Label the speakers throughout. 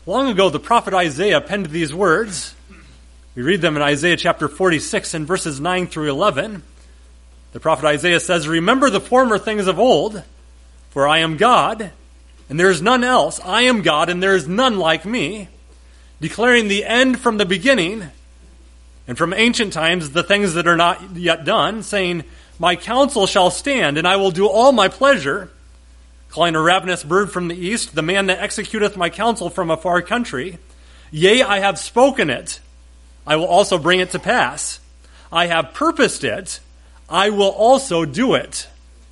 Speaker 1: Long ago, the prophet Isaiah penned these words. We read them in Isaiah chapter 46 and verses 9 through 11. The prophet Isaiah says, "Remember the former things of old, for I am God, and there is none else. I am God, and there is none like me, declaring the end from the beginning, and from ancient times the things that are not yet done, saying, My counsel shall stand, and I will do all my pleasure, calling a ravenous bird from the east, the man that executeth my counsel from a far country. Yea, I have spoken it, I will also bring it to pass. I have purposed it, I will also do it."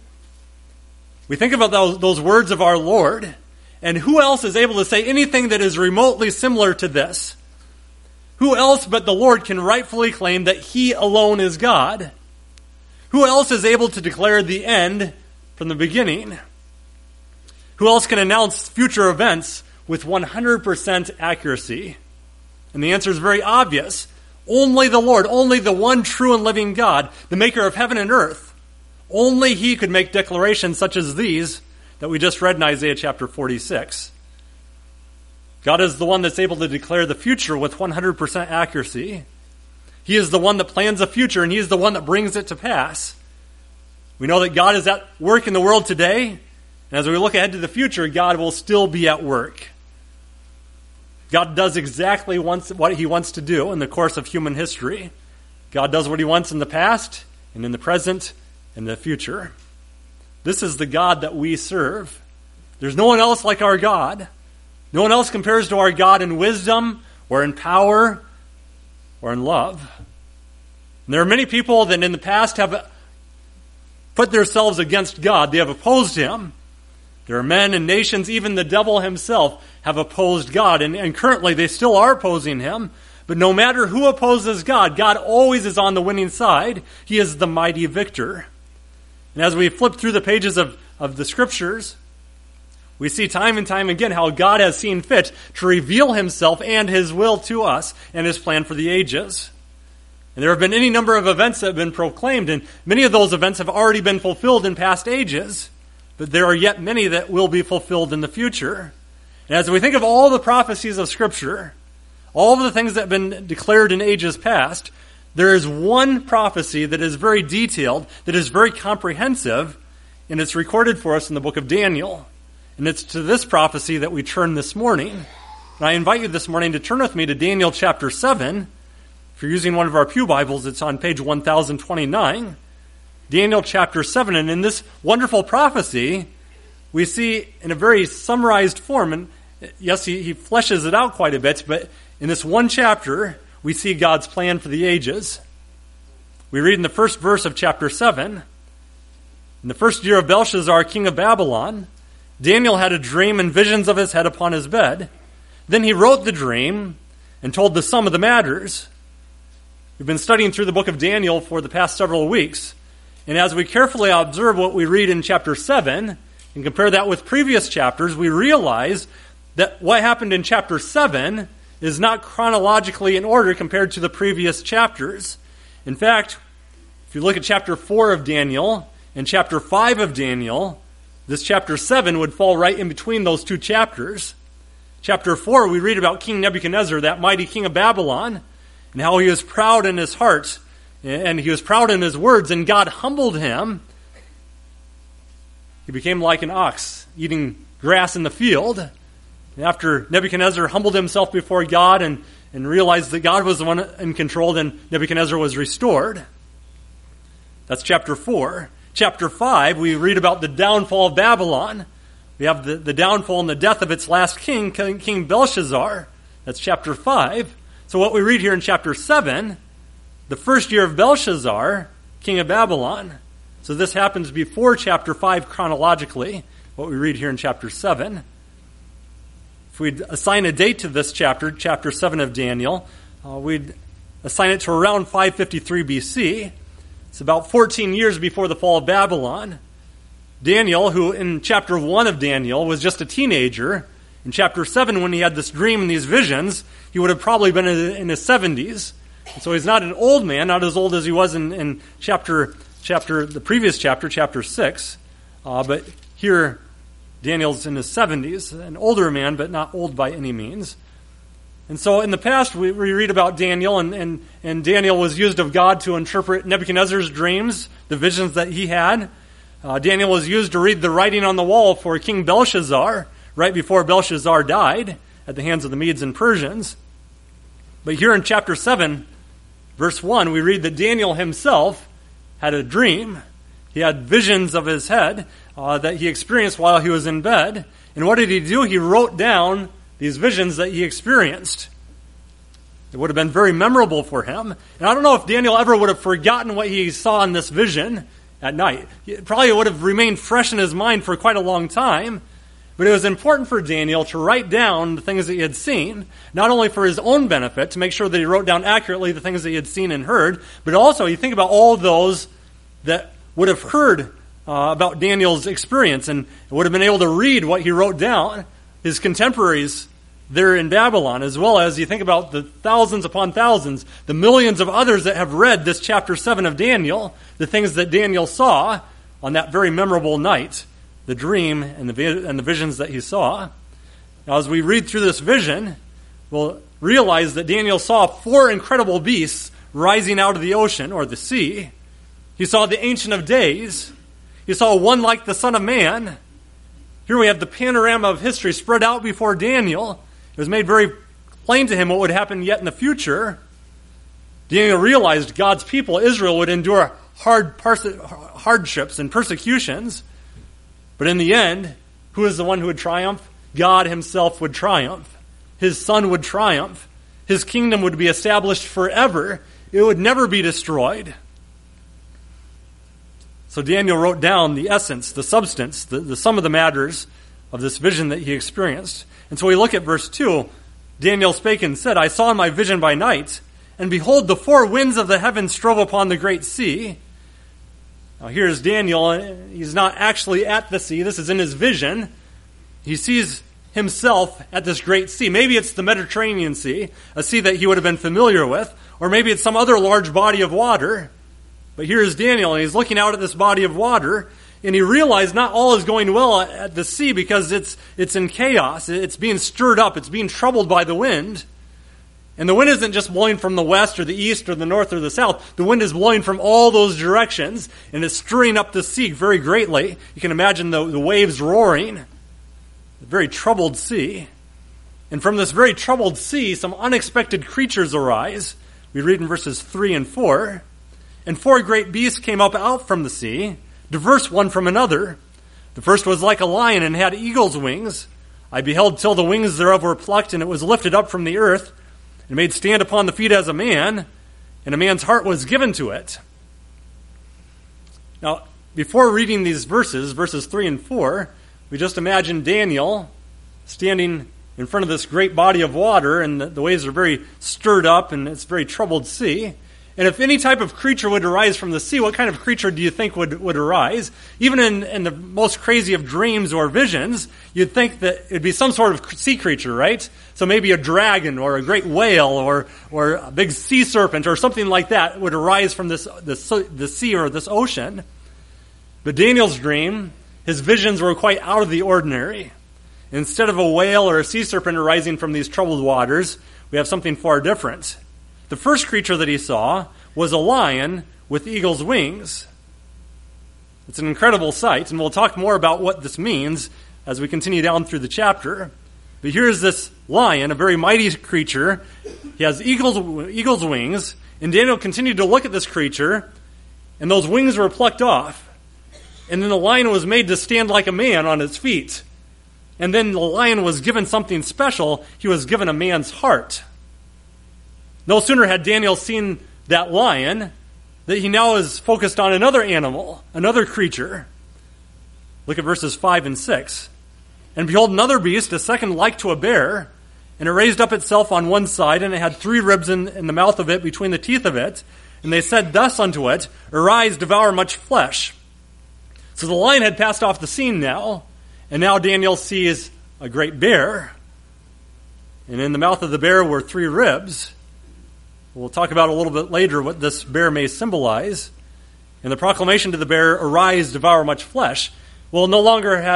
Speaker 1: We think about those words of our Lord, and who else is able to say anything that is remotely similar to this? Who else but the Lord can rightfully claim that He alone is God? Who else is able to declare the end from the beginning? Who else can announce future events with 100% accuracy? And the answer is very obvious. Only the Lord, only the one true and living God, the maker of heaven and earth. Only He could make declarations such as these that we just read in Isaiah chapter 46. God is the one that's able to declare the future with 100% accuracy. He is the one that plans the future, and He is the one that brings it to pass. We know that God is at work in the world today, and as we look ahead to the future, God will still be at work. God does exactly what He wants to do in the course of human history. God does what He wants in the past, and in the present, and the future. This is the God that we serve. There's no one else like our God. No one else compares to our God in wisdom, or in power, or in love. And there are many people that in the past have put themselves against God. They have opposed Him. There are men and nations, even the devil himself, have opposed God. And currently they still are opposing Him. But no matter who opposes God, God always is on the winning side. He is the mighty victor. And as we flip through the pages of the Scriptures, we see time and time again how God has seen fit to reveal Himself and His will to us and His plan for the ages. And there have been any number of events that have been proclaimed, and many of those events have already been fulfilled in past ages. But there are yet many that will be fulfilled in the future. And as we think of all the prophecies of Scripture, all of the things that have been declared in ages past, there is one prophecy that is very detailed, that is very comprehensive, and it's recorded for us in the book of Daniel. And it's to this prophecy that we turn this morning. And I invite you this morning to turn with me to Daniel chapter 7. If you're using one of our pew Bibles, it's on page 1029. Daniel chapter 7, and in this wonderful prophecy, we see in a very summarized form, and yes, he fleshes it out quite a bit, but in this one chapter, we see God's plan for the ages. We read in the first verse of chapter 7, in the first year of Belshazzar, king of Babylon, Daniel had a dream and visions of his head upon his bed. Then he wrote the dream and told the sum of the matters. We've been studying through the book of Daniel for the past several weeks. And as we carefully observe what we read in chapter 7 and compare that with previous chapters, we realize that what happened in chapter 7 is not chronologically in order compared to the previous chapters. In fact, if you look at chapter 4 of Daniel and chapter 5 of Daniel, this chapter 7 would fall right in between those two chapters. Chapter 4, we read about King Nebuchadnezzar, that mighty king of Babylon, and how he was proud in his heart, and he was proud in his words, and God humbled him. He became like an ox eating grass in the field. And after Nebuchadnezzar humbled himself before God and realized that God was the one in control, then Nebuchadnezzar was restored. That's chapter 4. Chapter 5, we read about the downfall of Babylon. We have the downfall and the death of its last king, King Belshazzar. That's chapter 5. So what we read here in chapter 7, the first year of Belshazzar, king of Babylon. So this happens before chapter 5 chronologically, what we read here in chapter 7. If we'd assign a date to this chapter, chapter 7 of Daniel, we'd assign it to around 553 BC. It's about 14 years before the fall of Babylon. Daniel, who in chapter 1 of Daniel was just a teenager, in chapter 7 when he had this dream and these visions, he would have probably been in his 70s. And so he's not an old man, not as old as he was in the previous chapter, chapter 6. But here Daniel's in his 70s, an older man, but not old by any means. And so in the past, we read about Daniel, and Daniel was used of God to interpret Nebuchadnezzar's dreams, the visions that he had. Daniel was used to read the writing on the wall for King Belshazzar, right before Belshazzar died at the hands of the Medes and Persians. But here in chapter 7, verse 1, we read that Daniel himself had a dream. He had visions of his head that he experienced while he was in bed. And what did he do? He wrote down these visions that he experienced. It would have been very memorable for him. And I don't know if Daniel ever would have forgotten what he saw in this vision at night. It probably would have remained fresh in his mind for quite a long time. But it was important for Daniel to write down the things that he had seen, not only for his own benefit, to make sure that he wrote down accurately the things that he had seen and heard, but also you think about all those that would have heard about Daniel's experience and would have been able to read what he wrote down, his contemporaries there in Babylon, as well as you think about the thousands upon thousands, the millions of others that have read this chapter 7 of Daniel, the things that Daniel saw on that very memorable night, the dream and the visions that he saw. Now, as we read through this vision, we'll realize that Daniel saw 4 incredible beasts rising out of the ocean or the sea. He saw the Ancient of Days. He saw one like the Son of Man. Here we have the panorama of history spread out before Daniel. It was made very plain to him what would happen yet in the future. Daniel realized God's people, Israel, would endure hardships and persecutions. But in the end, who is the one who would triumph? God himself would triumph. His Son would triumph. His kingdom would be established forever. It would never be destroyed. So Daniel wrote down the essence, the substance, the sum of the matters of this vision that he experienced. And so we look at verse 2. Daniel spake and said, I saw in my vision by night, and behold, the 4 winds of the heavens strove upon the great sea. Now here's Daniel. He's not actually at the sea. This is in his vision. He sees himself at this great sea. Maybe it's the Mediterranean Sea, a sea that he would have been familiar with, or maybe it's some other large body of water. But here is Daniel, and he's looking out at this body of water, and he realized not all is going well at the sea because it's in chaos. It's being stirred up. It's being troubled by the wind. And the wind isn't just blowing from the west or the east or the north or the south. The wind is blowing from all those directions, and it's stirring up the sea very greatly. You can imagine the waves roaring. A very troubled sea. And from this very troubled sea, some unexpected creatures arise. We read in verses 3 and 4. And 4 great beasts came up out from the sea, diverse one from another. The first was like a lion and had eagle's wings. I beheld till the wings thereof were plucked, and it was lifted up from the earth, and made stand upon the feet as a man, and a man's heart was given to it. Now, before reading these verses 3 and 4, we just imagine Daniel standing in front of this great body of water, and the waves are very stirred up, and it's a very troubled sea. And if any type of creature would arise from the sea, what kind of creature do you think would arise? Even in the most crazy of dreams or visions, you'd think that it would be some sort of sea creature, right? So maybe a dragon or a great whale or a big sea serpent or something like that would arise from the sea or this ocean. But Daniel's dream, his visions were quite out of the ordinary. Instead of a whale or a sea serpent arising from these troubled waters, we have something far different. The first creature that he saw was a lion with eagle's wings. It's an incredible sight, and we'll talk more about what this means as we continue down through the chapter. But here's this lion, a very mighty creature. He has eagle's wings, and Daniel continued to look at this creature, and those wings were plucked off. And then the lion was made to stand like a man on its feet. And then the lion was given something special. He was given a man's heart. No sooner had Daniel seen that lion that he now is focused on another animal, another creature. Look at verses 5 and 6. And behold, another beast, a second like to a bear, and it raised up itself on one side, and it had 3 ribs in the mouth of it, between the teeth of it. And they said thus unto it, Arise, devour much flesh. So the lion had passed off the scene now, and now Daniel sees a great bear. And in the mouth of the bear were 3 ribs. We'll talk about a little bit later what this bear may symbolize. And the proclamation to the bear, Arise, devour much flesh. Well, no longer had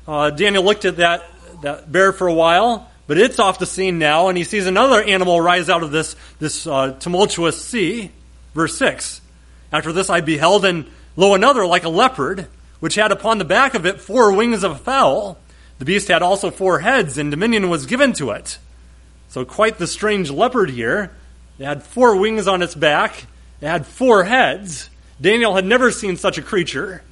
Speaker 1: Daniel looked at that bear for a while, but it's off the scene now, and he sees another animal rise out of this tumultuous sea. Verse 6, after this I beheld, and lo, another like a leopard, which had upon the back of it 4 wings of a fowl. The beast had also 4 heads, and dominion was given to it. So quite the strange leopard here. It had 4 wings on its back. It had 4 heads. Daniel had never seen such a creature.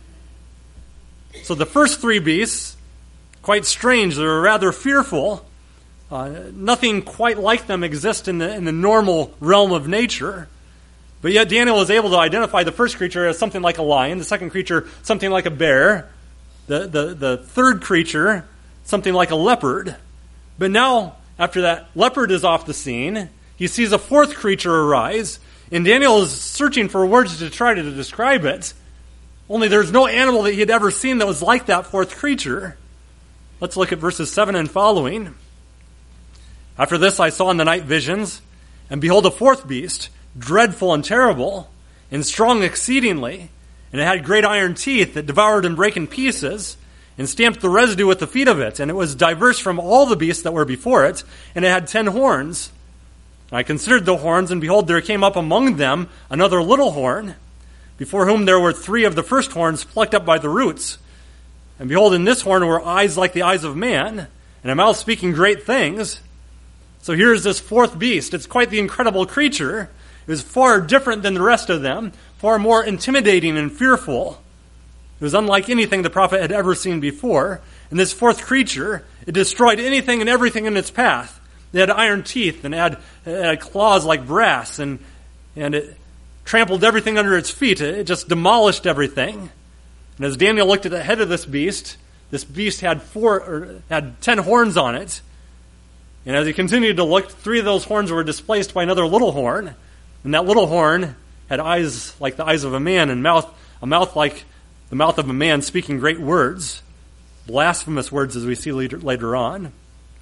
Speaker 1: So the first 3 beasts, quite strange. They were rather fearful. Nothing quite like them exists in the normal realm of nature. But yet Daniel was able to identify the first creature as something like a lion, the second creature something like a bear, the third creature something like a leopard. But now, after that leopard is off the scene, he sees a 4th creature arise, and Daniel is searching for words to try to describe it. Only there's no animal that he had ever seen that was like that 4th creature. Let's look at verses 7 and following. After this I saw in the night visions, and behold, a 4th beast, dreadful and terrible, and strong exceedingly, and it had great iron teeth that devoured and brake in pieces, and stamped the residue with the feet of it, and it was diverse from all the beasts that were before it, and it had 10 horns. And I considered the horns, and behold, there came up among them another little horn, before whom there were 3 of the first horns plucked up by the roots. And behold, in this horn were eyes like the eyes of man, and a mouth speaking great things. So here's this 4th beast. It's quite the incredible creature. It was far different than the rest of them, far more intimidating and fearful. It was unlike anything the prophet had ever seen before. And this 4th creature, it destroyed anything and everything in its path. It had iron teeth, and it had claws like brass, and it trampled everything under its feet. It just demolished everything. And as Daniel looked at the head of this beast had 10 horns on it. And as he continued to look, 3 of those horns were displaced by another little horn. And that little horn had eyes like the eyes of a man, and a mouth like the mouth of a man, speaking great words, blasphemous words, as we see later on.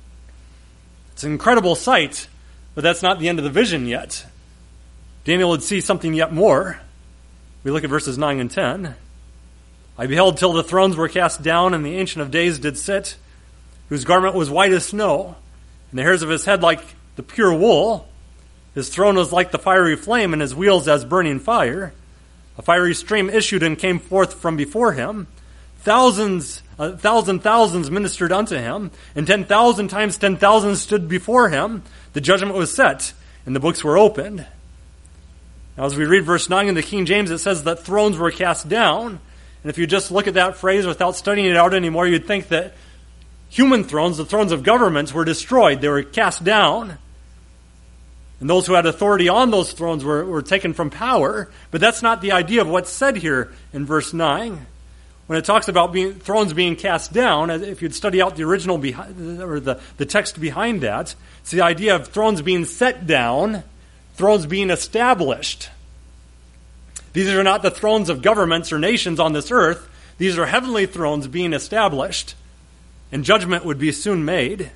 Speaker 1: It's an incredible sight, but that's not the end of the vision yet. Daniel would see something yet more. We look at verses 9 and 10. I beheld till the thrones were cast down, and the Ancient of Days did sit, whose garment was white as snow, and the hairs of his head like the pure wool. His throne was like the fiery flame, and his wheels as burning fire. A fiery stream issued and came forth from before him. Thousands ministered unto him, and 10,000 times 10,000 stood before him. The judgment was set, and the books were opened. Now, as we read verse 9 in the King James, it says that thrones were cast down. And if you just look at that phrase without studying it out anymore, you'd think that human thrones, the thrones of governments, were destroyed. They were cast down. And those who had authority on those thrones were taken from power. But that's not the idea of what's said here in verse 9. When it talks about thrones being cast down, if you'd study out the original or the text behind that, it's the idea of thrones being set down, thrones being established. These are not the thrones of governments or nations on this earth. These are heavenly thrones being established, and judgment would be soon made.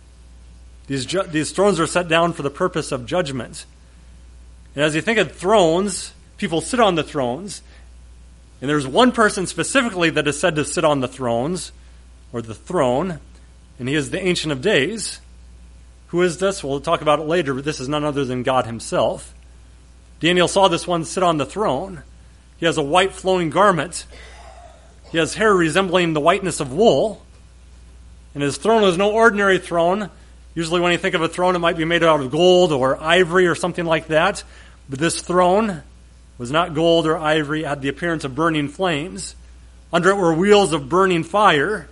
Speaker 1: These thrones are set down for the purpose of judgment. And as you think of thrones, people sit on the thrones, and there's one person specifically that is said to sit on the thrones, or the throne, and he is the Ancient of Days. Who is this? We'll talk about it later, but this is none other than God himself. Daniel saw this one sit on the throne. He has a white flowing garment. He has hair resembling the whiteness of wool. And his throne was no ordinary throne. Usually when you think of a throne, it might be made out of gold or ivory or something like that. But this throne was not gold or ivory. It had the appearance of burning flames. Under it were wheels of burning fire.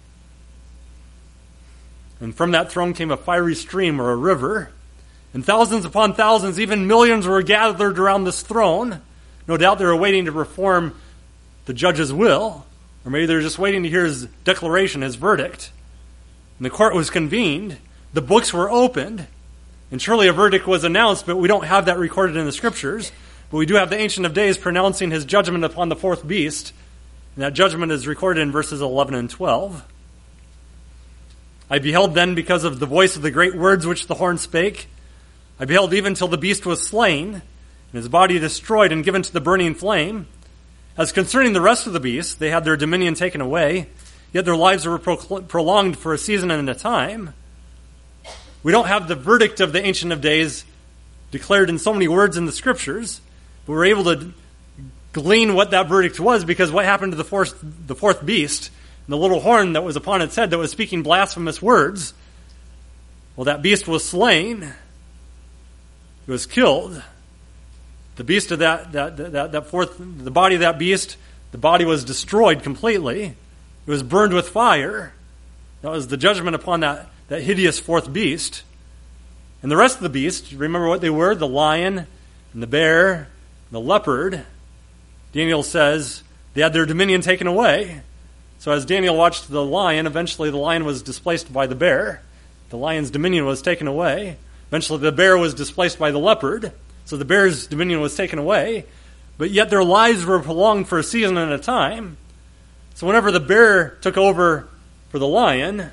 Speaker 1: And from that throne came a fiery stream or a river. And thousands upon thousands, even millions, were gathered around this throne. No doubt they were waiting to perform the judge's will. Or maybe they were just waiting to hear his declaration, his verdict. And the court was convened. The books were opened. And surely a verdict was announced, but we don't have that recorded in the Scriptures. But we do have the Ancient of Days pronouncing his judgment upon the 4th beast. And that judgment is recorded in verses 11 and 12. I beheld then, because of the voice of the great words which the horn spake, I beheld even till the beast was slain, and his body destroyed and given to the burning flame. As concerning the rest of the beasts, they had their dominion taken away, yet their lives were prolonged for a season and a time. We don't have the verdict of the Ancient of Days declared in so many words in the Scriptures, but we're able to glean what that verdict was, because what happened to the fourth beast, and the little horn that was upon its head that was speaking blasphemous words? Well, that beast was slain. It was killed. The beast of that fourth, the body of that beast, the body was destroyed completely. It was burned with fire. That was the judgment upon that hideous fourth beast. And the rest of the beasts, remember what they were? The lion and the bear and the leopard. Daniel says they had their dominion taken away. So as Daniel watched the lion, eventually the lion was displaced by the bear. The lion's dominion was taken away. Eventually the bear was displaced by the leopard. So the bear's dominion was taken away. But yet their lives were prolonged for a season and a time. So whenever the bear took over for the lion,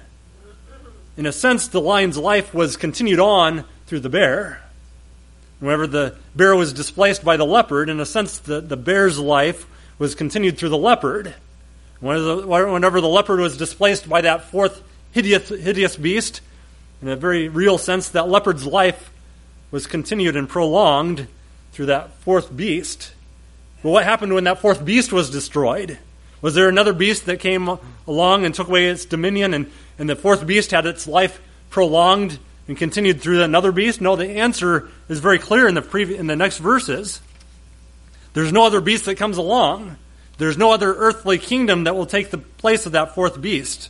Speaker 1: in a sense the lion's life was continued on through the bear. Whenever the bear was displaced by the leopard, in a sense the bear's life was continued through the leopard. Whenever the leopard was displaced by that fourth hideous beast, in a very real sense, that leopard's life was continued and prolonged through that fourth beast. But what happened when that fourth beast was destroyed? Was there another beast that came along and took away its dominion, and the fourth beast had its life prolonged and continued through another beast? No, the answer is very clear in the next verses. There's no other beast that comes along. There's no other earthly kingdom that will take the place of that fourth beast.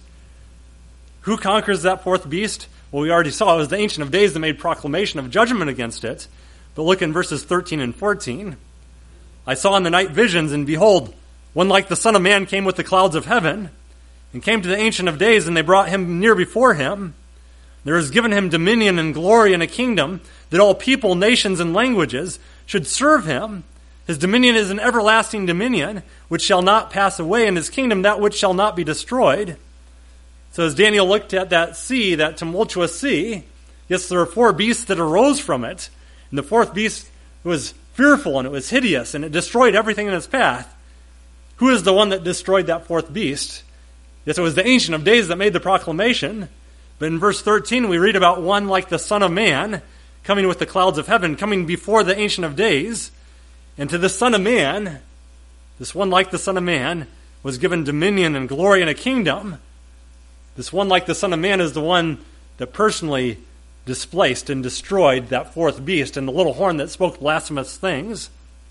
Speaker 1: Who conquers that fourth beast? Well, we already saw it was the Ancient of Days that made proclamation of judgment against it. But look in verses 13 and 14. I saw in the night visions, and behold, one like the Son of Man came with the clouds of heaven, and came to the Ancient of Days, and they brought him near before him. There is given him dominion and glory and a kingdom, that all people, nations, and languages should serve him. His dominion is an everlasting dominion, which shall not pass away, and his kingdom that which shall not be destroyed. So as Daniel looked at that sea, that tumultuous sea, yes, there are four beasts that arose from it. And the fourth beast was fearful, and it was hideous, and it destroyed everything in its path. Who is the one that destroyed that fourth beast? Yes, it was the Ancient of Days that made the proclamation. But in verse 13, we read about one like the Son of Man, coming with the clouds of heaven, coming before the Ancient of Days. And to the Son of Man, this one like the Son of Man, was given dominion and glory and a kingdom. This one like the Son of Man is the one that personally displaced and destroyed that fourth beast and the little horn that spoke blasphemous things.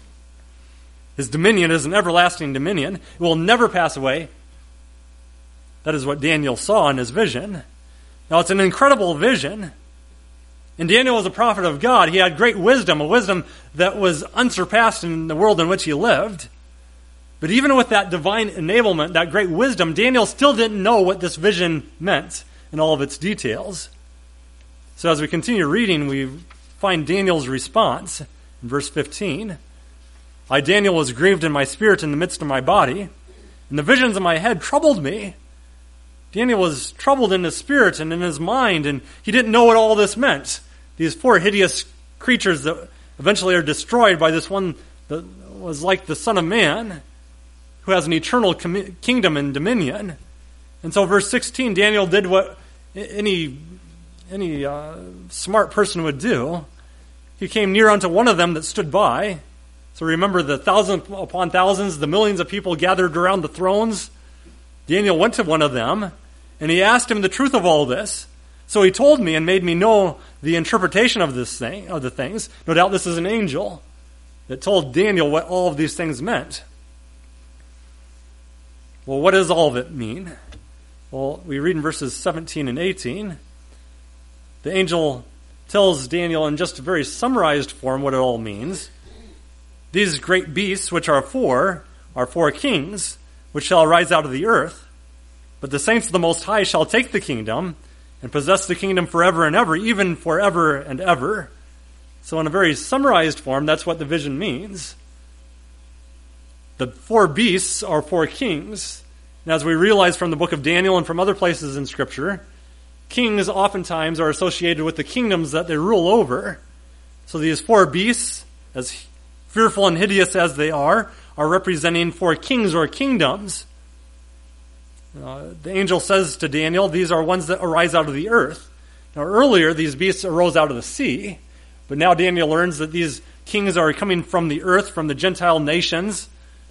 Speaker 1: His dominion is an everlasting dominion. It will never pass away. That is what Daniel saw in his vision. Now, it's an incredible vision. And Daniel was a prophet of God. He had great wisdom, a wisdom that was unsurpassed in the world in which he lived. But even with that divine enablement, that great wisdom, Daniel still didn't know what this vision meant in all of its details. So as we continue reading, we find Daniel's response in verse 15. I, Daniel, was grieved in my spirit in the midst of my body, and the visions of my head troubled me. Daniel was troubled in his spirit and in his mind, and he didn't know what all this meant. These four hideous creatures that eventually are destroyed by this one that was like the Son of Man, who has an eternal kingdom and dominion. And so verse 16, Daniel did what any smart person would do. He came near unto one of them that stood by. So remember the thousands upon thousands, the millions of people gathered around the thrones. Daniel went to one of them, and he asked him the truth of all this. So he told me and made me know the interpretation of the things. No doubt this is an angel that told Daniel what all of these things meant. Well, what does all of it mean? Well, we read in verses 17 and 18. The angel tells Daniel in just a very summarized form what it all means. These great beasts, which are four kings, which shall arise out of the earth. But the saints of the Most High shall take the kingdom and possess the kingdom forever and ever, even forever and ever. So in a very summarized form, that's what the vision means. The four beasts are four kings. And as we realize from the book of Daniel and from other places in Scripture, kings oftentimes are associated with the kingdoms that they rule over. So these four beasts, as fearful and hideous as they are representing four kings or kingdoms. The angel says to Daniel, these are ones that arise out of the earth. Now earlier, these beasts arose out of the sea, but now Daniel learns that these kings are coming from the earth, from the Gentile nations.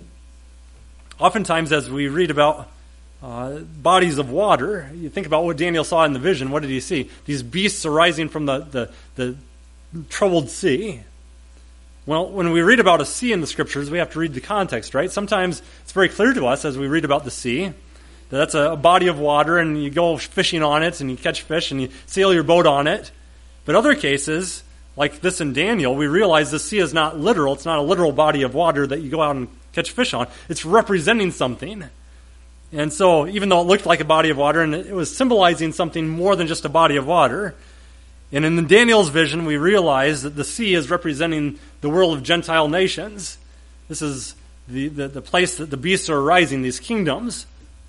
Speaker 1: Oftentimes, as we read about bodies of water, you think about what Daniel saw in the vision. What did he see? These beasts arising from the troubled sea. Well, when we read about a sea in the Scriptures, we have to read the context, right? Sometimes it's very clear to us as we read about the sea that that's a body of water and you go fishing on it and you catch fish and you sail your boat on it. But other cases, like this in Daniel, we realize the sea is not literal. It's not a literal body of water that you go out and catch fish on. It's representing something. And so even though it looked like a body of water and it was symbolizing something more than just a body of water, and in Daniel's vision we realize that the sea is representing the world of Gentile nations. This is the place that the beasts are arising, these kingdoms.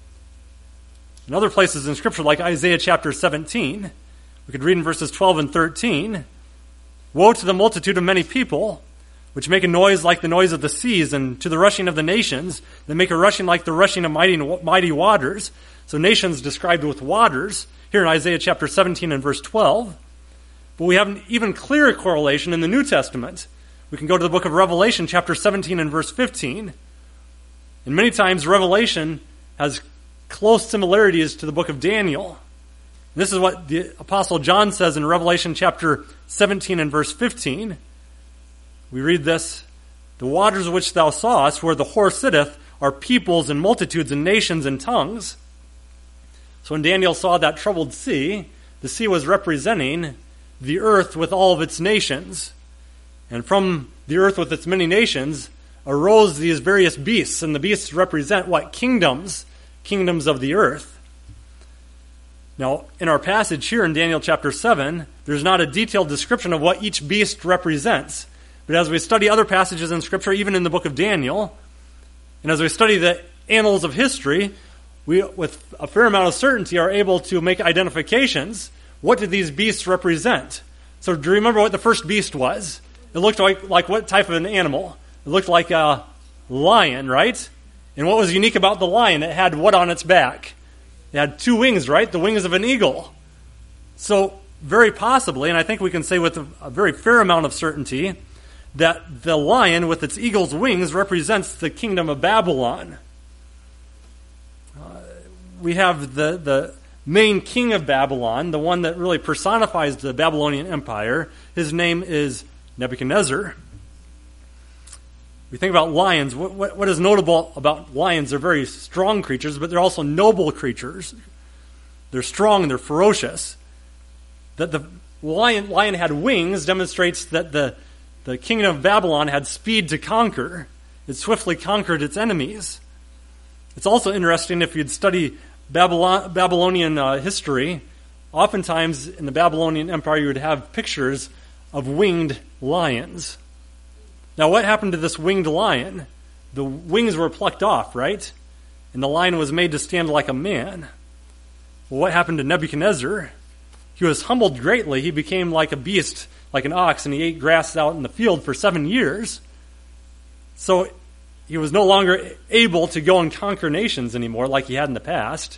Speaker 1: In other places in Scripture, like Isaiah chapter 17, we could read in verses 12 and 13, "Woe to the multitude of many people, which make a noise like the noise of the seas, and to the rushing of the nations, that make a rushing like the rushing of mighty waters." So nations described with waters, here in Isaiah chapter 17 and verse 12. But we have an even clearer correlation in the New Testament. We can go to the book of Revelation, chapter 17 and verse 15. And many times Revelation has close similarities to the book of Daniel. And this is what the Apostle John says in Revelation chapter 17 and verse 15. We read this, "The waters which thou sawest, where the whore sitteth, are peoples and multitudes and nations and tongues." So when Daniel saw that troubled sea, the sea was representing the earth with all of its nations. And from the earth with its many nations arose these various beasts. And the beasts represent what? Kingdoms. Kingdoms of the earth. Now, in our passage here in Daniel chapter 7, there's not a detailed description of what each beast represents. But as we study other passages in Scripture, even in the book of Daniel, and as we study the annals of history, we, with a fair amount of certainty, are able to make identifications. What did these beasts represent? So do you remember what the first beast was? It looked like what type of an animal? It looked like a lion, right? And what was unique about the lion? It had what on its back? It had two wings, right? The wings of an eagle. So very possibly, and I think we can say with a very fair amount of certainty, that the lion with its eagle's wings represents the kingdom of Babylon. We have the main king of Babylon, the one that really personifies the Babylonian Empire. His name is Nebuchadnezzar. We think about lions. What is notable about lions? They're very strong creatures, but they're also noble creatures. They're strong and they're ferocious. That the lion had wings demonstrates that the kingdom of Babylon had speed to conquer. It swiftly conquered its enemies. It's also interesting if you'd study Babylonian history. Oftentimes in the Babylonian Empire you would have pictures of winged lions. Now what happened to this winged lion? The wings were plucked off, right? And the lion was made to stand like a man. Well, what happened to Nebuchadnezzar? He was humbled greatly. He became like a beast, like an ox, and he ate grass out in the field for 7 years. So he was no longer able to go and conquer nations anymore like he had in the past.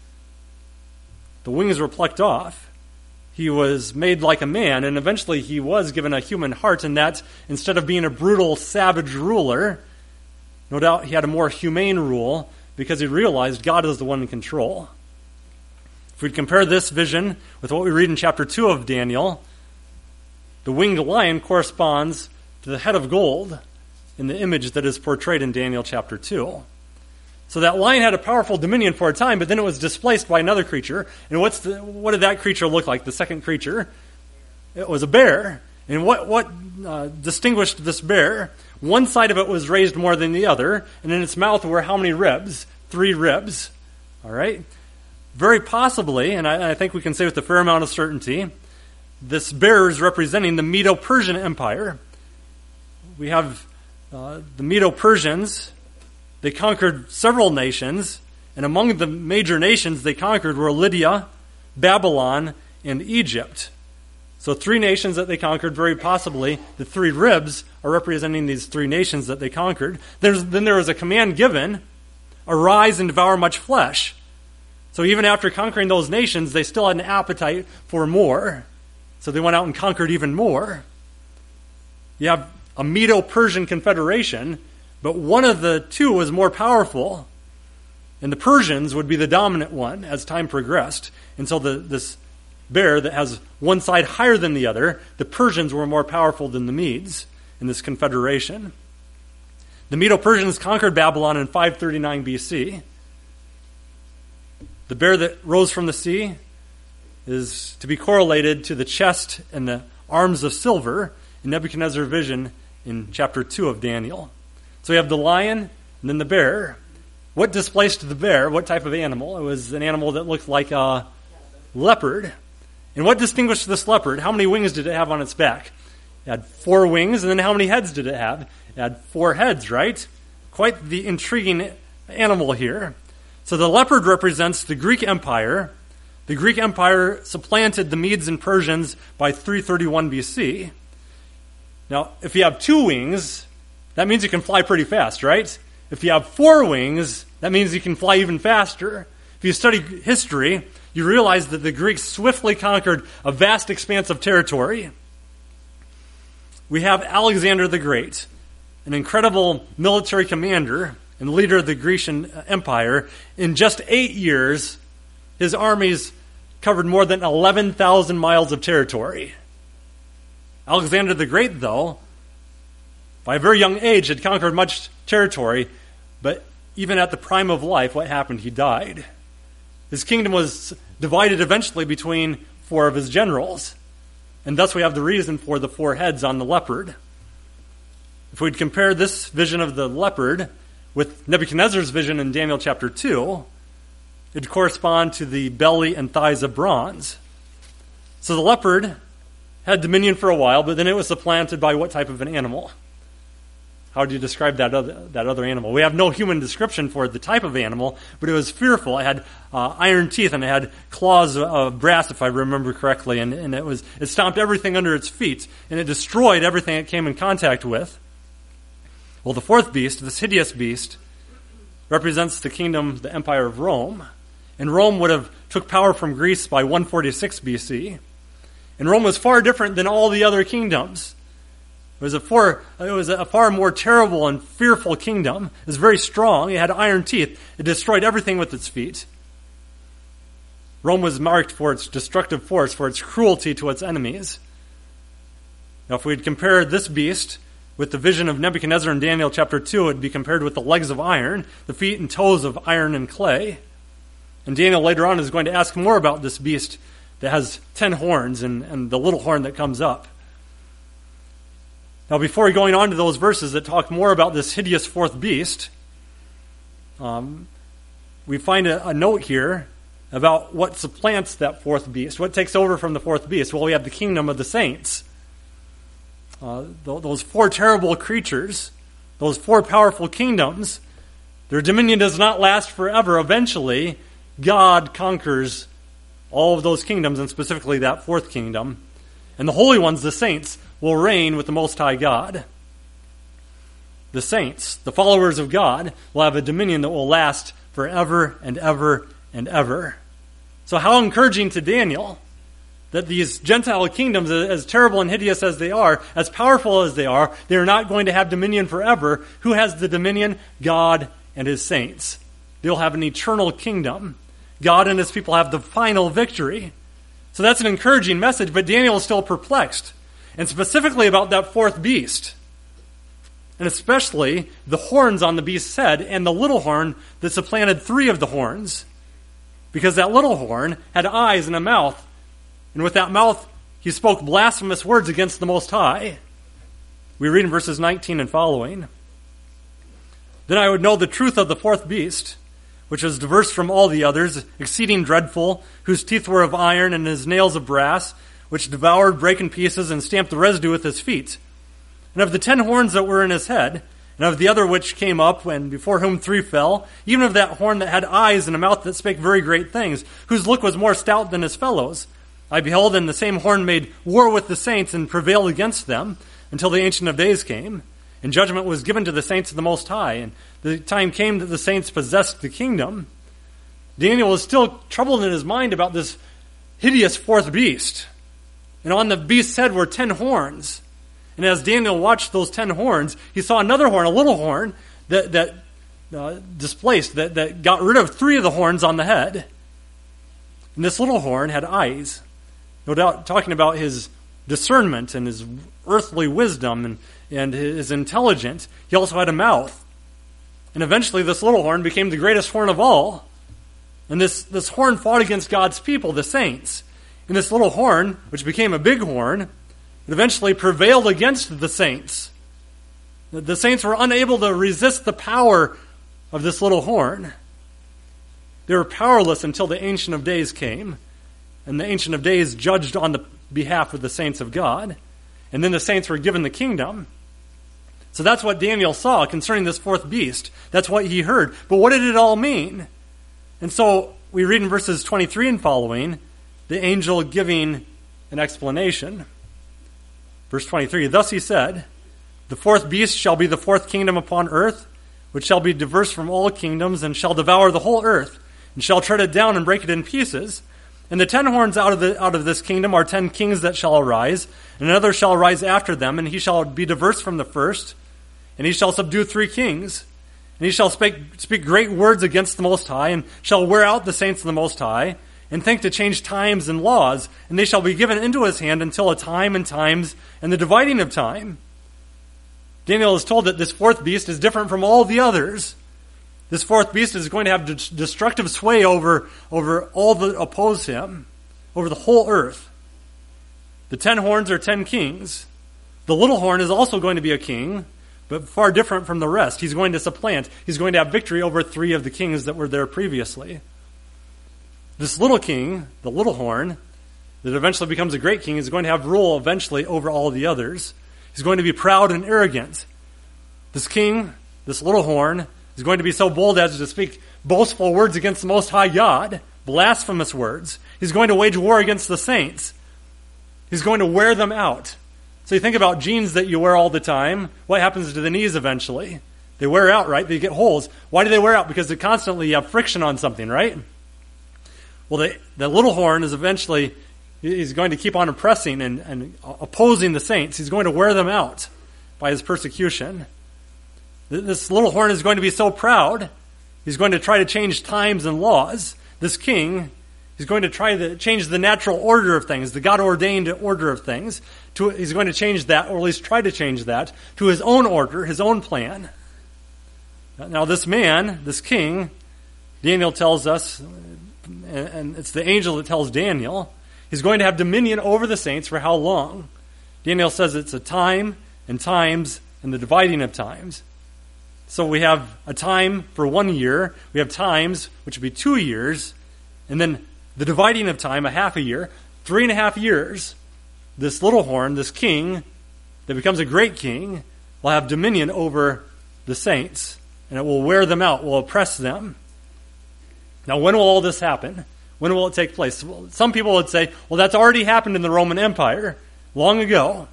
Speaker 1: The wings were plucked off. He was made like a man, and eventually he was given a human heart, and that instead of being a brutal, savage ruler, no doubt he had a more humane rule because he realized God is the one in control. If we compare this vision with what we read in chapter 2 of Daniel, the winged lion corresponds to the head of gold in the image that is portrayed in Daniel chapter 2. So that lion had a powerful dominion for a time, but then it was displaced by another creature. And what did that creature look like, the second creature? It was a bear. And what distinguished this bear? One side of it was raised more than the other, and in its mouth were how many ribs? 3 ribs. All right? Very possibly, and I think we can say with a fair amount of certainty, this bear is representing the Medo-Persian Empire. We have the Medo-Persians. They conquered several nations, and among the major nations they conquered were Lydia, Babylon, and Egypt. So 3 nations that they conquered, very possibly the 3 ribs are representing these 3 nations that they conquered. Then there was a command given, arise and devour much flesh. So even after conquering those nations, they still had an appetite for more. So they went out and conquered even more. You have a Medo-Persian confederation, but one of the two was more powerful, and the Persians would be the dominant one as time progressed. And so this bear that has one side higher than the other, the Persians were more powerful than the Medes in this confederation. The Medo-Persians conquered Babylon in 539 BC. The bear that rose from the sea is to be correlated to the chest and the arms of silver in Nebuchadnezzar's vision in chapter 2 of Daniel. So you have the lion and then the bear. What displaced the bear? What type of animal? It was an animal that looked like a leopard. And what distinguished this leopard? How many wings did it have on its back? It had 4 wings, and then how many heads did it have? It had 4 heads, right? Quite the intriguing animal here. So the leopard represents the Greek Empire. The Greek Empire supplanted the Medes and Persians by 331 BC. Now, if you have 2 wings, that means you can fly pretty fast, right? If you have 4 wings, that means you can fly even faster. If you study history, you realize that the Greeks swiftly conquered a vast expanse of territory. We have Alexander the Great, an incredible military commander and leader of the Grecian Empire. In just 8 years, his armies covered more than 11,000 miles of territory. Alexander the Great, though, by a very young age, had conquered much territory, but even at the prime of life, what happened? He died. His kingdom was divided eventually between 4 of his generals, and thus we have the reason for the 4 heads on the leopard. If we'd compare this vision of the leopard with Nebuchadnezzar's vision in Daniel chapter 2, it'd correspond to the belly and thighs of bronze. So the leopard had dominion for a while, but then it was supplanted by what type of an animal? How do you describe that other animal? We have no human description for the type of animal, but it was fearful. It had iron teeth and it had claws of brass, if I remember correctly, and it stomped everything under its feet, and it destroyed everything it came in contact with. Well, the 4th beast, this hideous beast, represents the kingdom, the empire of Rome, and Rome would have took power from Greece by 146 BC, and Rome was far different than all the other kingdoms. It was a far more terrible and fearful kingdom. It was very strong. It had iron teeth. It destroyed everything with its feet. Rome was marked for its destructive force, for its cruelty to its enemies. Now, if we'd compare this beast with the vision of Nebuchadnezzar in Daniel chapter 2, it would be compared with the legs of iron, the feet and toes of iron and clay. And Daniel later on is going to ask more about this beast that has 10 horns and the little horn that comes up. Now, before going on to those verses that talk more about this hideous 4th beast, we find a note here about what supplants that 4th beast. What takes over from the 4th beast? Well, we have the kingdom of the saints. Those 4 terrible creatures, those 4 powerful kingdoms, their dominion does not last forever. Eventually, God conquers all of those kingdoms, and specifically that 4th kingdom. And the holy ones, the saints, will reign with the Most High God. The saints, the followers of God, will have a dominion that will last forever and ever and ever. So how encouraging to Daniel that these Gentile kingdoms, as terrible and hideous as they are, as powerful as they are not going to have dominion forever. Who has the dominion? God and his saints. They'll have an eternal kingdom. God and his people have the final victory. So that's an encouraging message, but Daniel is still perplexed. And specifically about that 4th beast. And especially the horns on the beast's head and the little horn that supplanted 3 of the horns. Because that little horn had eyes and a mouth. And with that mouth, he spoke blasphemous words against the Most High. We read in verses 19 and following. Then I would know the truth of the 4th beast, which was diverse from all the others, exceeding dreadful, whose teeth were of iron and his nails of brass, which devoured, brake in pieces, and stamped the residue with his feet. And of the 10 horns that were in his head, and of the other which came up, and before whom 3 fell, even of that horn that had eyes and a mouth that spake very great things, whose look was more stout than his fellows, I beheld, and the same horn made war with the saints and prevailed against them, until the Ancient of Days came. And judgment was given to the saints of the Most High, and the time came that the saints possessed the kingdom. Daniel was still troubled in his mind about this hideous fourth beast. And on the beast's head were 10 horns. And as Daniel watched those 10 horns, he saw another horn, a little horn, that displaced, that got rid of 3 of the horns on the head. And this little horn had eyes. No doubt talking about his discernment and his earthly wisdom and his intelligence. He also had a mouth. And eventually this little horn became the greatest horn of all. And this horn fought against God's people, the saints. And this little horn, which became a big horn, it eventually prevailed against the saints. The saints were unable to resist the power of this little horn. They were powerless until the Ancient of Days came. And the Ancient of Days judged on the behalf of the saints of God. And then the saints were given the kingdom. So that's what Daniel saw concerning this fourth beast. That's what he heard. But what did it all mean? And so we read in verses 23 and following, the angel giving an explanation. Verse 23, thus he said, the fourth beast shall be the fourth kingdom upon earth, which shall be diverse from all kingdoms, and shall devour the whole earth, and shall tread it down and break it in pieces. And the 10 horns out of this kingdom are 10 kings that shall arise, and another shall arise after them, and he shall be diverse from the first, and he shall subdue 3 kings. And he shall speak great words against the Most High, and shall wear out the saints of the Most High, and think to change times and laws, and they shall be given into his hand until a time and times, and the dividing of time. Daniel is told that this fourth beast is different from all the others. This fourth beast is going to have destructive sway over all that oppose him, over the whole earth. The 10 horns are 10 kings. The little horn is also going to be a king, but far different from the rest. He's going to supplant. He's going to have victory over 3 of the kings that were there previously. This little king, the little horn, that eventually becomes a great king, is going to have rule eventually over all the others. He's going to be proud and arrogant. This king, this little horn, is going to be so bold as to speak boastful words against the Most High God, blasphemous words. He's going to wage war against the saints. He's going to wear them out. So you think about jeans that you wear all the time. What happens to the knees eventually? They wear out, right? They get holes. Why do they wear out? Because they constantly have friction on something, right? Well, the little horn is eventually, he's going to keep on oppressing and opposing the saints. He's going to wear them out by his persecution. This little horn is going to be so proud, he's going to try to change times and laws. This king, he's going to try to change the natural order of things, the God-ordained order of things. He's going to change that, or at least try to change that, to his own order, his own plan. Now this man, this king, Daniel tells us, and it's the angel that tells Daniel, he's going to have dominion over the saints for how long? Daniel says it's a time and times and the dividing of times. So we have a time for 1 year, we have times, which would be 2 years, and then the dividing of time, a half a year, 3.5 years. This little horn, this king, that becomes a great king, will have dominion over the saints, and it will wear them out, will oppress them. Now, when will all this happen? When will it take place? Well, some people would say, well, that's already happened in the Roman Empire long ago.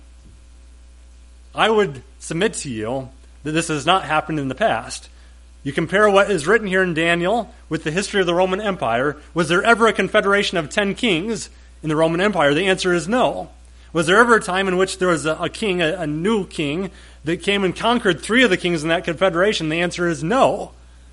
Speaker 1: I would submit to you that this has not happened in the past. You compare what is written here in Daniel with the history of the Roman Empire. Was there ever a confederation of 10 kings in the Roman Empire? The answer is no. Was there ever a time in which there was a king, a new king, that came and conquered 3 of the kings in that confederation? The answer is no.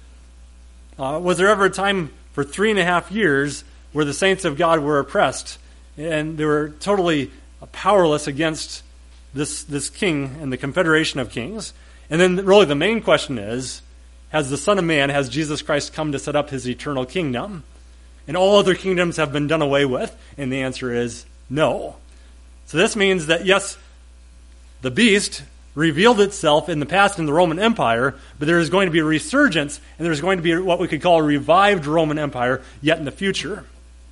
Speaker 1: Was there ever a time for 3.5 years where the saints of God were oppressed and they were totally powerless against this king and the confederation of kings? And then really the main question is, has the Son of Man, has Jesus Christ come to set up his eternal kingdom? And all other kingdoms have been done away with? And the answer is no. So this means that yes, the beast revealed itself in the past in the Roman Empire, but there is going to be a resurgence, and there's going to be what we could call a revived Roman Empire yet in the future.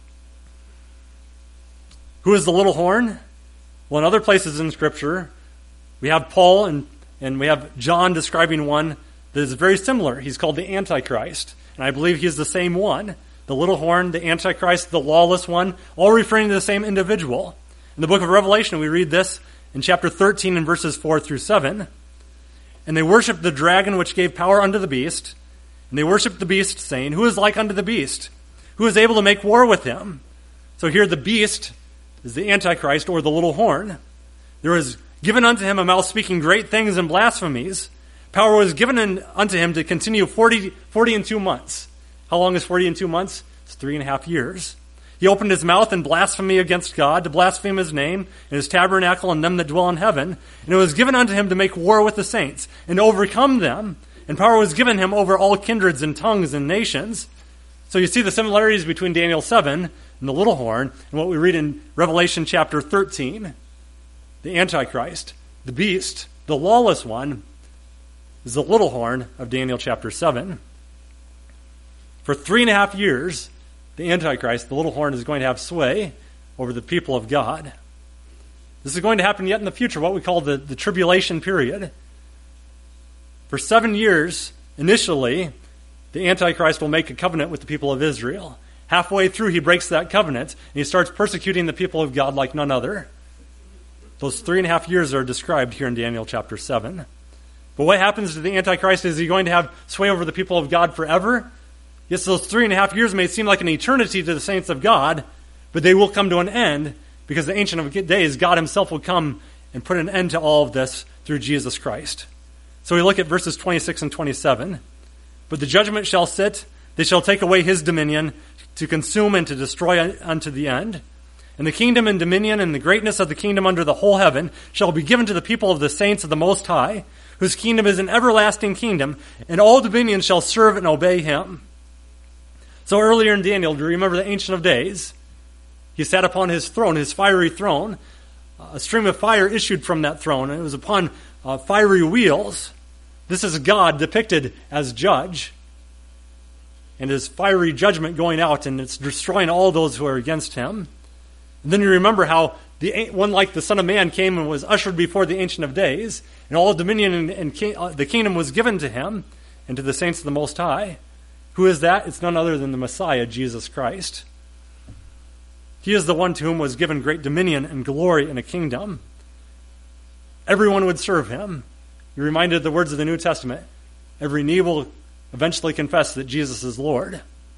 Speaker 1: Who is the little horn? Well, in other places in Scripture, we have Paul and we have John describing one that is very similar. He's called the Antichrist, and I believe he's the same one. The little horn, the Antichrist, the lawless one, all referring to the same individual. In the book of Revelation, we read this in chapter 13 and verses 4 through 7. And they worshipped the dragon which gave power unto the beast. And they worshipped the beast, saying, Who is like unto the beast? who is able to make war with him. So here the beast is the Antichrist, or the little horn. There was given unto him a mouth speaking great things and blasphemies. Power was given unto him to continue 40 and 2 months. How long is 40 and 2 months? It's 3.5 years. He opened his mouth in blasphemy against God, to blaspheme his name, and his tabernacle, and them that dwell in heaven. And it was given unto him to make war with the saints, and to overcome them. And power was given him over all kindreds and tongues and nations. So you see the similarities between Daniel 7 and the little horn, and what we read in Revelation chapter 13. The Antichrist, the beast, the lawless one, is the little horn of Daniel chapter 7. For 3.5 years, the Antichrist, the little horn, is going to have sway over the people of God. This is going to happen yet in the future, what we call the tribulation period. For 7 years, initially, the Antichrist will make a covenant with the people of Israel. Halfway through, he breaks that covenant, and he starts persecuting the people of God like none other. Those 3.5 years are described here in Daniel chapter 7. But what happens to the Antichrist? Is he going to have sway over the people of God forever? Yes, those 3.5 years may seem like an eternity to the saints of God, but they will come to an end, because the Ancient of Days, God himself, will come and put an end to all of this through Jesus Christ. So we look at verses 26 and 27. But the judgment shall sit, they shall take away his dominion, to consume and to destroy unto the end. And the kingdom and dominion and the greatness of the kingdom under the whole heaven shall be given to the people of the saints of the Most High, whose kingdom is an everlasting kingdom, and all dominions shall serve and obey him. So earlier in Daniel, do you remember the Ancient of Days? He sat upon his throne, his fiery throne. A stream of fire issued from that throne, and it was upon fiery wheels. This is God depicted as judge, and his fiery judgment going out, and it's destroying all those who are against him. And then you remember how the one like the Son of Man came and was ushered before the Ancient of Days, and all dominion and the kingdom was given to him and to the saints of the Most High. Who is that? It's none other than the Messiah, Jesus Christ. He is the one to whom was given great dominion and glory in a kingdom. Everyone would serve him. You're reminded of the words of the New Testament. Every knee will eventually confess that Jesus is Lord.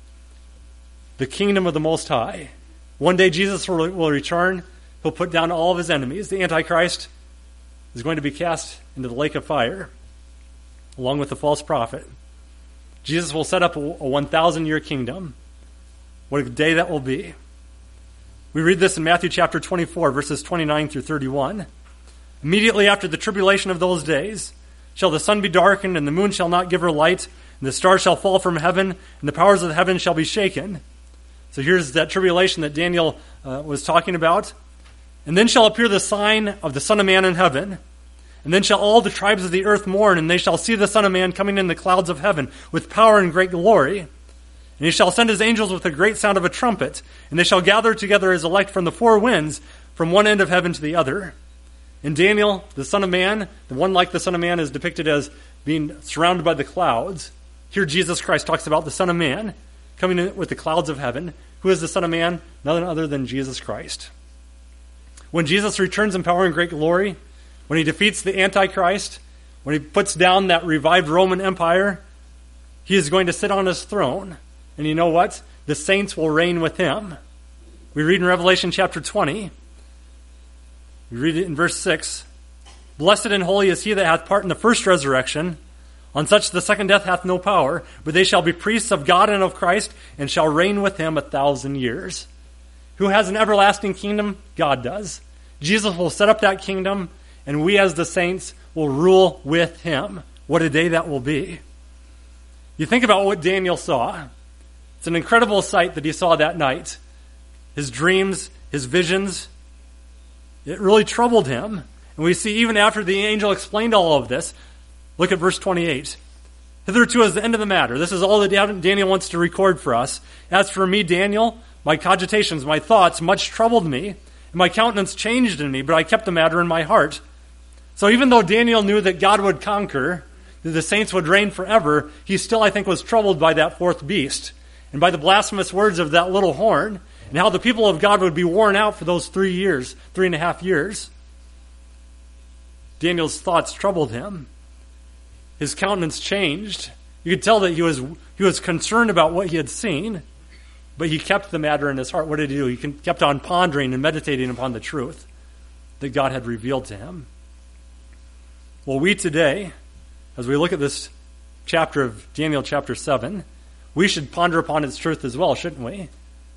Speaker 1: The kingdom of the Most High. One day Jesus will return. He'll put down all of his enemies. The Antichrist is going to be cast into the lake of fire, along with the false prophet. Jesus will set up a 1,000-year kingdom. What a day that will be. We read this in Matthew chapter 24, verses 29 through 31. Immediately after the tribulation of those days, shall the sun be darkened, and the moon shall not give her light, and the stars shall fall from heaven, and the powers of the heaven shall be shaken. So here's that tribulation that Daniel was talking about. And then shall appear the sign of the Son of Man in heaven. And then shall all the tribes of the earth mourn, and they shall see the Son of Man coming in the clouds of heaven with power and great glory. And he shall send his angels with a great sound of a trumpet, and they shall gather together his elect from the four winds, from one end of heaven to the other. In Daniel, the Son of Man, the one like the Son of Man, is depicted as being surrounded by the clouds. Here Jesus Christ talks about the Son of Man coming in with the clouds of heaven. Who is the Son of Man? None other than Jesus Christ. When Jesus returns in power and great glory, when he defeats the Antichrist, when he puts down that revived Roman Empire, he is going to sit on his throne. And you know what? The saints will reign with him. We read in Revelation chapter 20, we read it in verse 6, Blessed and holy is he that hath part in the first resurrection. On such the second death hath no power, but they shall be priests of God and of Christ, and shall reign with him 1,000 years. Who has an everlasting kingdom? God does. Jesus will set up that kingdom, and we as the saints will rule with him. What a day that will be. You think about what Daniel saw. It's an incredible sight that he saw that night. His dreams, his visions, it really troubled him. And we see even after the angel explained all of this, look at verse 28. Hitherto is the end of the matter. This is all that Daniel wants to record for us. As for me, Daniel, my cogitations, my thoughts much troubled me, and my countenance changed in me, but I kept the matter in my heart. So even though Daniel knew that God would conquer, that the saints would reign forever, he still, I think, was troubled by that fourth beast, and by the blasphemous words of that little horn, and how the people of God would be worn out for those 3.5 years. Daniel's thoughts troubled him. His countenance changed. You could tell that he was concerned about what he had seen. But he kept the matter in his heart. What did he do? He kept on pondering and meditating upon the truth that God had revealed to him. Well, we today, as we look at this chapter of Daniel chapter 7, we should ponder upon its truth as well, shouldn't we?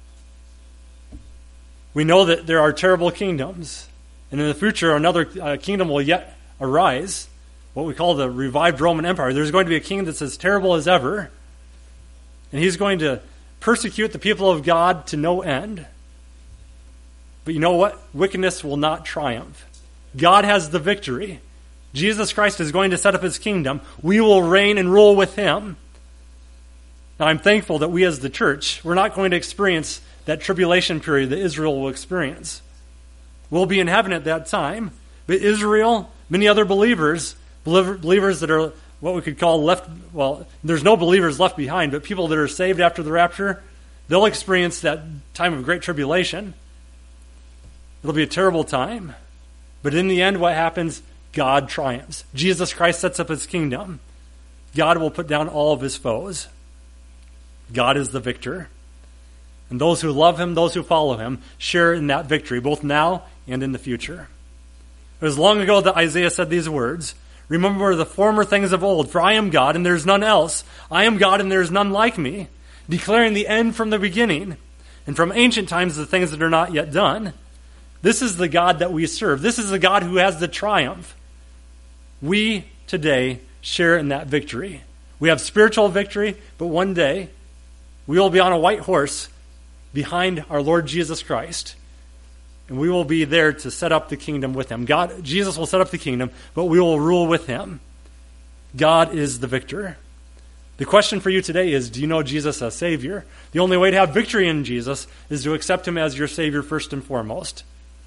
Speaker 1: We know that there are terrible kingdoms, and in the future another kingdom will yet arise, what we call the revived Roman Empire. There's going to be a king that's as terrible as ever, and he's going to persecute the people of God to no end. But you know what? Wickedness will not triumph. God has the victory. Jesus Christ is going to set up his kingdom. We will reign and rule with him. Now, I'm thankful that we as the church, we're not going to experience that tribulation period that Israel will experience. We'll be in heaven at that time, but Israel, many other believers that are what we could call there's no believers left behind, but people that are saved after the rapture, they'll experience that time of great tribulation. It'll be a terrible time. But in the end, what happens? God triumphs. Jesus Christ sets up his kingdom. God will put down all of his foes. God is the victor. And those who love him, those who follow him, share in that victory, both now and in the future. It was long ago that Isaiah said these words, "Remember the former things of old, for I am God and there is none else. I am God and there is none like me, declaring the end from the beginning, and from ancient times the things that are not yet done." This is the God that we serve. This is the God who has the triumph. We today share in that victory. We have spiritual victory, but one day we will be on a white horse behind our Lord Jesus Christ, and we will be there to set up the kingdom with him. Jesus will set up the kingdom, but we will rule with him. God is the victor. The question for you today is, do you know Jesus as Savior? The only way to have victory in Jesus is to accept him as your Savior first and foremost.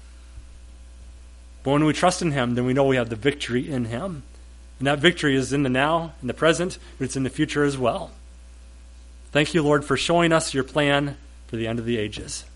Speaker 1: But when we trust in him, then we know we have the victory in him. And that victory is in the now, in the present, but it's in the future as well. Thank you, Lord, for showing us your plan for the end of the ages.